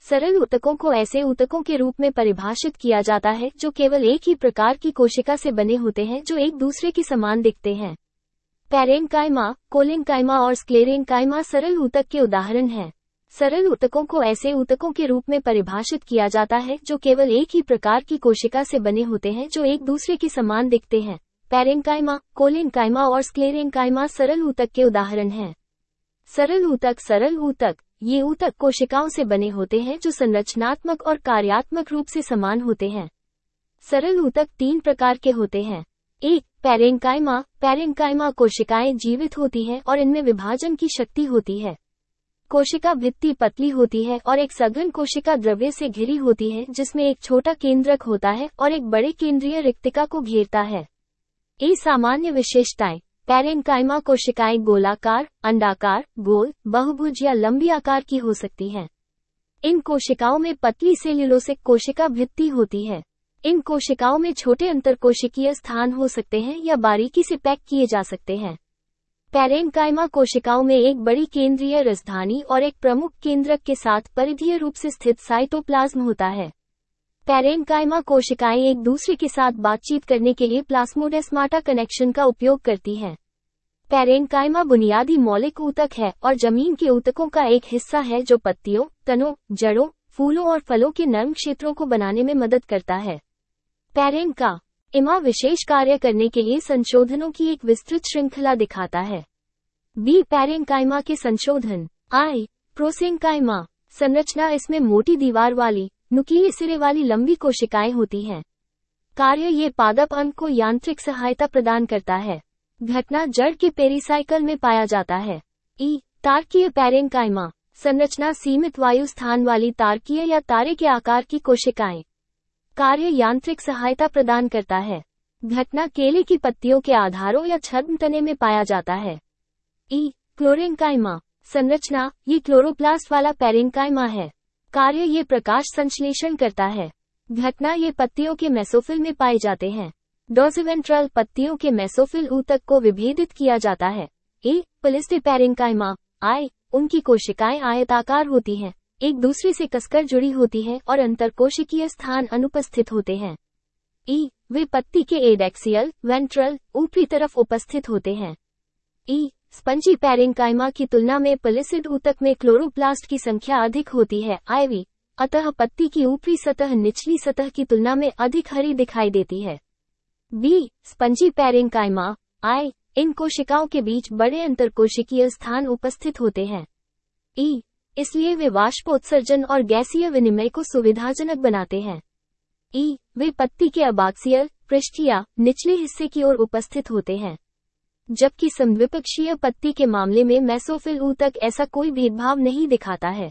सरल ऊतकों को ऐसे ऊतकों के रूप में परिभाषित किया जाता है जो केवल एक ही प्रकार की कोशिका से बने होते हैं जो एक दूसरे के समान दिखते हैं। पैरेन्काइमा, कोलेन्काइमा और स्क्लेरेन्काइमा सरल ऊतक के उदाहरण हैं। सरल ऊतकों को ऐसे ऊतकों के रूप में परिभाषित किया जाता है जो केवल एक ही प्रकार की कोशिका से बने होते हैं जो एक दूसरे के समान दिखते हैं। पैरेन्काइमा, कोलेन्काइमा और स्क्लेरेन्काइमा सरल ऊतक के उदाहरण हैं। सरल ऊतक ये ऊतक कोशिकाओं से बने होते हैं जो संरचनात्मक और कार्यात्मक रूप से समान होते हैं। सरल ऊतक 3 प्रकार के होते हैं। 1. पैरेन्काइमा कोशिकाएं जीवित होती हैं और इनमें विभाजन की शक्ति होती है। कोशिका भित्ति पतली होती है और एक सघन कोशिका द्रव्य से घिरी होती है जिसमें एक छोटा केंद्रक होता है और एक बड़े केंद्रीय रिक्तिका को घेरता है। सामान्य विशेषताएं। पैरेन्काइमा कोशिकाएं गोलाकार, अंडाकार, गोल, बहुभुज या लंबी आकार की हो सकती हैं। इन कोशिकाओं में पतली सेल्यूलोसिक कोशिका भित्ति होती है। इन कोशिकाओं में छोटे अंतरकोशिकीय स्थान हो सकते हैं या बारीकी से पैक किए जा सकते हैं। पैरेन्काइमा कोशिकाओं में एक बड़ी केंद्रीय राजधानी और एक प्रमुख केंद्रक के साथ परिधीय रूप से स्थित साइटोप्लाज्म होता है। पैरेन्काइमा कोशिकाएं एक दूसरे के साथ बातचीत करने के लिए प्लास्मोडेस्माटा कनेक्शन का उपयोग करती हैं। पैरेन्काइमा बुनियादी मौलिक ऊतक है और जमीन के ऊतकों का एक हिस्सा है जो पत्तियों, तनों, जड़ों, फूलों और फलों के नर्म क्षेत्रों को बनाने में मदद करता है। पैरेन्काइमा विशेष कार्य करने के लिए संशोधनों की एक विस्तृत श्रृंखला दिखाता है। पैरेन्काइमा के संशोधन। प्रोसेन्काइमा संरचना। इसमें मोटी दीवार वाली, नुकीले सिरे वाली लंबी कोशिकाएं होती हैं। कार्य ये पादप अंग को यांत्रिक सहायता प्रदान करता है। घटना जड़ के पेरिसाइकल में पाया जाता है। तारकीय पैरेन्काइमा संरचना। सीमित वायु स्थान वाली तारकीय या तारे के आकार की कोशिकाएं। कार्य यांत्रिक सहायता प्रदान करता है। घटना केले की पत्तियों के आधारों या छद्म तने में पाया जाता है। क्लोरेन्काइमा संरचना। ये क्लोरोप्लास्ट वाला पैरेन्काइमा है। कार्य ये प्रकाश संश्लेषण करता है। घटना ये पत्तियों के मेसोफिल में पाए जाते हैं। डोर्सिवेंट्रल पत्तियों के मेसोफिल ऊतक को विभेदित किया जाता है। Palisade parenchyma. उनकी कोशिकाएं आयताकार होती हैं, एक दूसरे से कसकर जुड़ी होती हैं और अंतरकोशिकीय स्थान अनुपस्थित होते हैं। वे पत्ती के एडेक्सियल, वेंट्रल, ऊपरी तरफ उपस्थित होते हैं। स्पंजी पैरेन्काइमा की तुलना में पलिसिड ऊतक में क्लोरोप्लास्ट की संख्या अधिक होती है। अतः पत्ती की ऊपरी सतह निचली सतह की तुलना में अधिक हरी दिखाई देती है। Spongy parenchyma. इन कोशिकाओं के बीच बड़े अंतरकोशिकीय स्थान उपस्थित होते हैं। इसलिए वे वाष्पोत्सर्जन और गैसीय विनिमय को सुविधाजनक बनाते हैं। वे पत्ती के अबाक्सियल, पृष्ठीय, निचले हिस्से की ओर उपस्थित होते हैं। जबकि समद्विपक्षीय पत्ती के मामले में मेसोफिल ऊतक ऐसा कोई भेदभाव नहीं दिखाता है।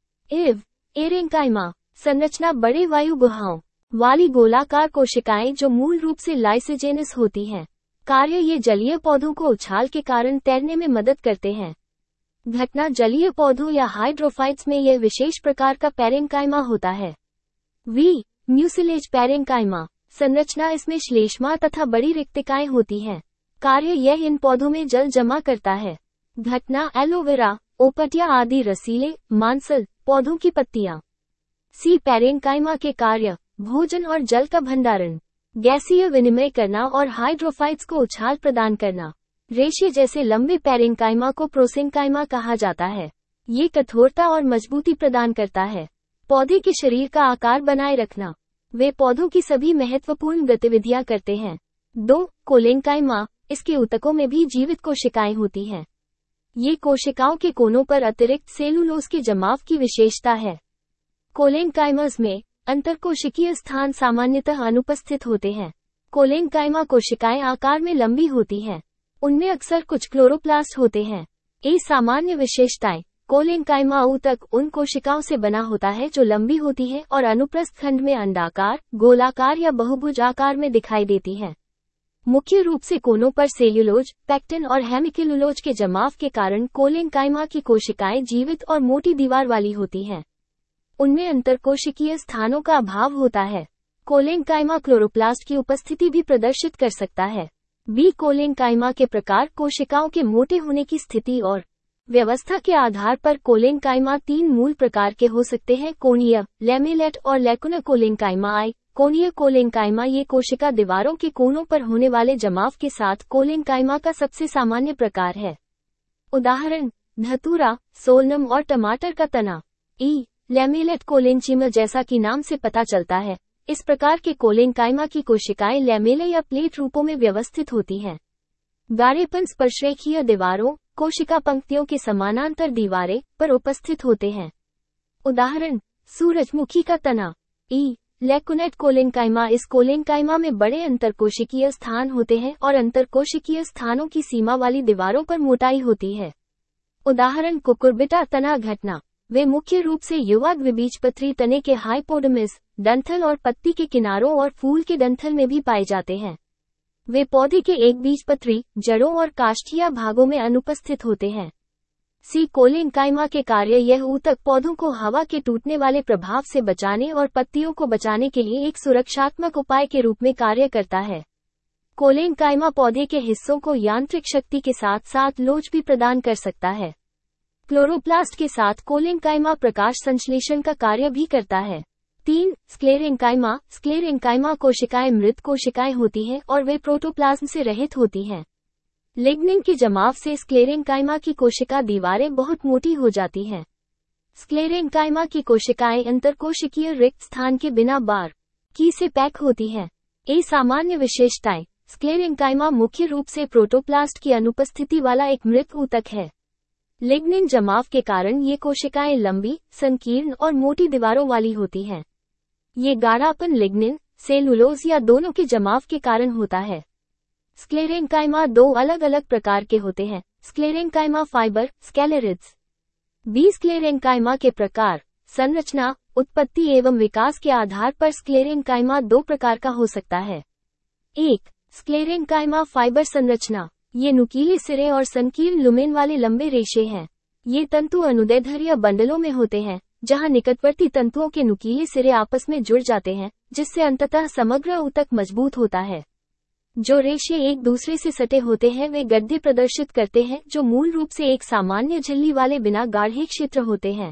एरेन्काइमा संरचना। बड़े वायु गुहाओं वाली गोलाकार कोशिकाएं जो मूल रूप से लाइसिजेनस होती हैं। कार्य ये जलीय पौधों को उछाल के कारण तैरने में मदद करते हैं। घटना जलीय पौधों या हाइड्रोफाइट्स में यह विशेष प्रकार का पैरेन्काइमा होता है। म्यूसिलेज पैरेन्काइमा संरचना। इसमें श्लेष्मा तथा बड़ी रिक्तिकाएं होती हैं। कार्य यह इन पौधों में जल जमा करता है। घटना एलोवेरा, ओपटिया आदि रसीले, मांसल पौधों की पत्तियां। पैरेन्काइमा के कार्य। भोजन और जल का भंडारण, गैसीय विनिमय करना और हाइड्रोफाइट्स को उछाल प्रदान करना। रेशे जैसे लंबे पैरेन्काइमा को प्रोसेन्काइमा कहा जाता है। ये कठोरता और मजबूती प्रदान करता है। पौधे के शरीर का आकार बनाए रखना। वे पौधों की सभी महत्वपूर्ण गतिविधियां करते हैं। कोलेन्काइमा। इसके ऊतकों में भी जीवित कोशिकाएं होती हैं। ये कोशिकाओं के कोनों पर अतिरिक्त सेलुलोज के जमाव की विशेषता है। कोलेन्काइमस में अंतरकोशिकीय स्थान सामान्यतः अनुपस्थित होते हैं। कोलेन्काइमा कोशिकाएं आकार में लंबी होती हैं। उनमें अक्सर कुछ क्लोरोप्लास्ट होते हैं। सामान्य विशेषताएं। कोलेन्काइमा ऊतक उन कोशिकाओं से बना होता है जो लंबी होती हैं और अनुप्रस्थ खंड में अंडाकार, गोलाकार या बहुभुज आकार में दिखाई देती हैं। मुख्य रूप से कोनों पर सेल्यूलोज, पेक्टिन और हेमिकेलुलोज के जमाव के कारण कोलेन्काइमा की कोशिकाएं जीवित और मोटी दीवार वाली होती हैं। उनमें अंतरकोशिकीय स्थानों का अभाव होता है। कोलेन्काइमा क्लोरोप्लास्ट की उपस्थिति भी प्रदर्शित कर सकता है। कोलेन्काइमा के प्रकार कोशिकाओं के मोटे होने की स्थिति और व्यवस्था के आधार पर कोलेनकाइमा 3 मूल प्रकार के हो सकते हैं, कोणीय, लैमेलेट और लैकुनर कोलेनकाइमा। कोणीय कोलेनकाइमा ये कोशिका दीवारों के कोनों पर होने वाले जमाव के साथ कोलेनकाइमा का सबसे सामान्य प्रकार है। उदाहरण, धतूरा, सोलनम और टमाटर का तना। लैमेलेट कोलेनचीमा जैसा कि नाम से पता चलता है, इस प्रकार के कोलेनकाइमा की कोशिकाएं लैमेले या प्लेट रूपों में व्यवस्थित होती हैं। गाढ़ेपन स्पर्शरेखीय दीवारों, कोशिका पंक्तियों के समानांतर दीवारें पर उपस्थित होते हैं। उदाहरण, सूरजमुखी का तना। लैकुनेट कोलेनकाइमा इस कोलेनकाइमा में बड़े अंतरकोशिकीय स्थान होते हैं और अंतरकोशिकीय स्थानों की सीमा वाली दीवारों पर मोटाई होती है। उदाहरण, कुकुरबिटा तना घटना। वे मुख्य रूप से युवा द्विबीजपत्री तने के हाइपोडर्मिस, डंठल और पत्ती के किनारों और फूल के डंठल में भी पाए जाते हैं। वे पौधे के एक बीजपत्री, जड़ों और काष्ठीय भागों में अनुपस्थित होते हैं। कोलेनकाइमा के कार्य यह ऊतक पौधों को हवा के टूटने वाले प्रभाव से बचाने और पत्तियों को बचाने के लिए एक सुरक्षात्मक उपाय के रूप में कार्य करता है। कोलेनकाइमा पौधे के हिस्सों को यांत्रिक शक्ति के साथ साथ लोच भी प्रदान कर सकता है। क्लोरोप्लास्ट के साथ कोलेनकाइमा प्रकाश संश्लेषण का कार्य भी करता है। 3. स्क्लेरेंकाइमा। स्क्लेरेंकाइमा कोशिकाएं मृत कोशिकाएं होती हैं और वे प्रोटोप्लाज्म से रहित होती हैं। लिग्निन के जमाव से स्क्लेरेंकाइमा की कोशिका दीवारें बहुत मोटी हो जाती हैं। स्क्लेरेंकाइमा की कोशिकाएं अंतरकोशिकीय रिक्त स्थान के बिना बार की से पैक होती हैं। सामान्य विशेषताएं। स्क्लेरेंकाइमा मुख्य रूप से प्रोटोप्लास्ट की अनुपस्थिति वाला एक मृत ऊतक है। लिग्निन जमाव के कारण ये कोशिकाएं लंबी, संकीर्ण और मोटी दीवारों वाली होती हैं। ये गाढ़ापन लिग्निन, सेलुलोज या दोनों के जमाव के कारण होता है। स्क्लेरेंकाइमा 2 अलग अलग प्रकार के होते हैं, स्क्लेरेंकाइमा फाइबर, स्केलेरिड्स। स्क्लेरेंकाइमा के प्रकार, संरचना, उत्पत्ति एवं विकास के आधार पर स्क्लेरेंकाइमा 2 प्रकार का हो सकता है। 1. स्क्लेरेंकाइमा फाइबर संरचना। ये नुकीले सिरे और संकीर्ण लुमेन वाले लंबे रेशे हैं। ये तंतु अनुदैर्ध्य बंडलों में होते हैं, जहां निकटवर्ती तंतुओं के नुकीले सिरे आपस में जुड़ जाते हैं, जिससे अंततः समग्र ऊतक मजबूत होता है। जो रेशे एक दूसरे से सटे होते हैं वे गड्ढे प्रदर्शित करते हैं, जो मूल रूप से एक सामान्य झिल्ली वाले बिना गाढ़े क्षेत्र होते हैं।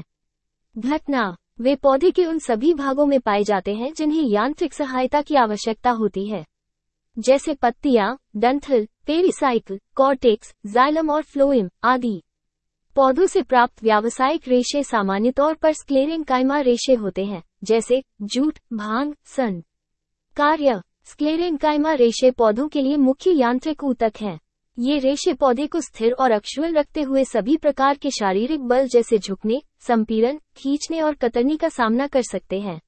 घटना। वे पौधे के उन सभी भागों में पाए जाते हैं जिन्हें यांत्रिक सहायता की आवश्यकता होती है, जैसे पत्तियां, डंठल, पेरिसाइकल, कॉर्टेक्स, जाइलम और फ्लोएम आदि। पौधों से प्राप्त व्यावसायिक रेशे सामान्य तौर पर स्क्लेरेंकाइमा रेशे होते हैं, जैसे जूट, भांग, सन। कार्य। स्क्लेरेंकाइमा रेशे पौधों के लिए मुख्य यांत्रिक ऊतक हैं। ये रेशे पौधे को स्थिर और अक्षुअल रखते हुए सभी प्रकार के शारीरिक बल जैसे झुकने, संपीड़न, खींचने और कतरनी का सामना कर सकते हैं।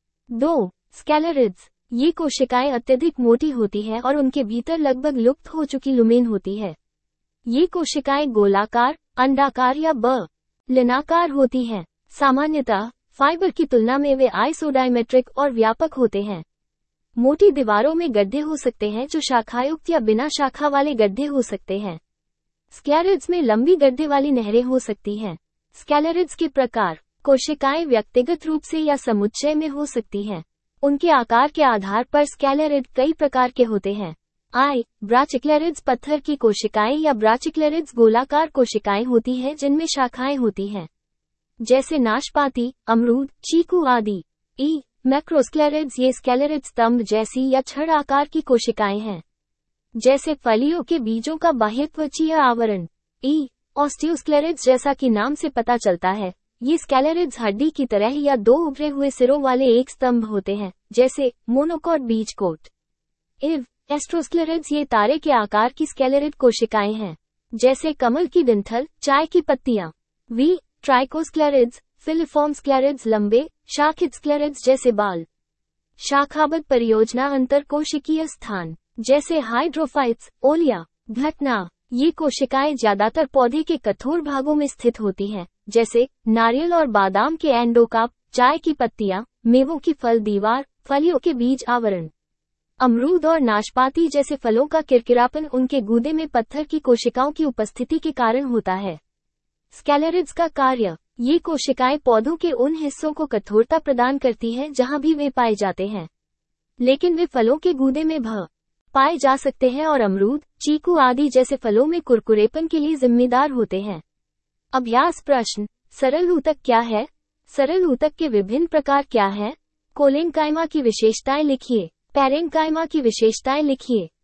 2. स्केलेरिड्स। ये कोशिकाएं अत्यधिक मोटी होती हैं और उनके भीतर लगभग लुप्त हो चुकी लुमेन होती है। ये कोशिकाएं गोलाकार, अंडाकार या लिनाकार होती हैं। सामान्यतः फाइबर की तुलना में वे आइसोडायमेट्रिक और व्यापक होते हैं। मोटी दीवारों में गड्ढे हो सकते हैं जो शाखायुक्त या बिना शाखा वाले गड्ढे हो सकते हैं। स्क्लेरिड्स में लंबी गड्ढे वाली नहरें हो सकती हैं। स्केलेरिड्स के प्रकार। कोशिकाएं व्यक्तिगत रूप से या समुच्चय में हो सकती हैं। उनके आकार के आधार पर स्केलेरिड कई प्रकार के होते हैं। ब्राचिक्लेरिड्स पत्थर की कोशिकाएं या ब्राचिक्लेरिड्स गोलाकार कोशिकाएं होती हैं जिनमें शाखाएं होती हैं, जैसे नाशपाती, अमरूद, चीकू आदि। मैक्रोस्क्लेरिड्स ये स्केलेरिड स्तंभ जैसी या छड़ आकार की कोशिकाएं हैं, जैसे फलियों के बीजों का बाह्यत्वचीय आवरण। ऑस्टियोस्क्लेरिड्स जैसा कि नाम से पता चलता है, ये स्केलेरिड्स हड्डी की तरह या 2 उभरे हुए सिरों वाले एक स्तंभ होते हैं, जैसे मोनोकॉट बीजकोट। एस्ट्रोस्क्लेरिड्स ये तारे के आकार की स्केलेरिड कोशिकाएं हैं, जैसे कमल की डंठल, चाय की पत्तियां। ट्राइकोस्क्लेरिड्स, फिलिफॉर्म स्क्लेरिड्स लंबे, शाखित स्क्लेरिड्स जैसे बाल। शाखाबद्ध परियोजना अंतरकोशिकीय स्थान, जैसे हाइड्रोफाइट्स, ओलिया। घटना। ये कोशिकाएं ज्यादातर पौधे के कठोर भागों में स्थित होती हैं, जैसे नारियल और बादाम के एंडोकाप, चाय की पत्तियां, मेवों की फल दीवार, फलियों के बीज आवरण। अमरूद और नाशपाती जैसे फलों का किरकिरापन उनके गूदे में पत्थर की कोशिकाओं की उपस्थिति के कारण होता है। स्केलेरिड्स का कार्य। ये कोशिकाएं पौधों के उन हिस्सों को कठोरता प्रदान करती हैं जहां भी वे पाए जाते हैं, लेकिन वे फलों के गूदे में पाए जा सकते हैं और अमरूद, चीकू आदि जैसे फलों में कुरकुरेपन के लिए जिम्मेदार होते हैं। अभ्यास प्रश्न, सरल ऊतक क्या है? सरल ऊतक के विभिन्न प्रकार क्या हैं? कोलेनकाइमा की विशेषताएं लिखिए। पैरेन्काइमा की विशेषताएं लिखिए।